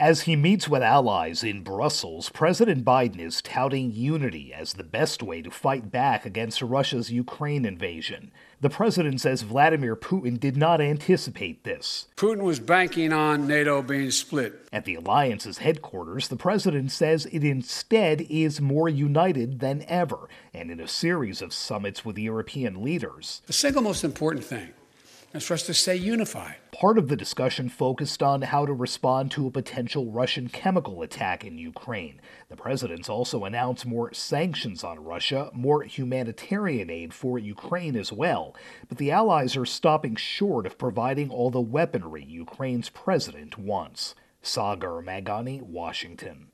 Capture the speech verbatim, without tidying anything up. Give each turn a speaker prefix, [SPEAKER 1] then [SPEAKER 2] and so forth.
[SPEAKER 1] As he meets with allies in Brussels, President Biden is touting unity as the best way to fight back against Russia's Ukraine invasion. The president says Vladimir Putin did not anticipate this.
[SPEAKER 2] Putin was banking on NATO being split.
[SPEAKER 1] At the alliance's headquarters, the president says it instead is more united than ever, and in a series of summits with European leaders.
[SPEAKER 2] The single most important thing is for us to stay unified.
[SPEAKER 1] Part of the discussion focused on how to respond to a potential Russian chemical attack in Ukraine. The president's also announced more sanctions on Russia, more humanitarian aid for Ukraine as well. But the allies are stopping short of providing all the weaponry Ukraine's president wants. Sagar Meghani, Washington.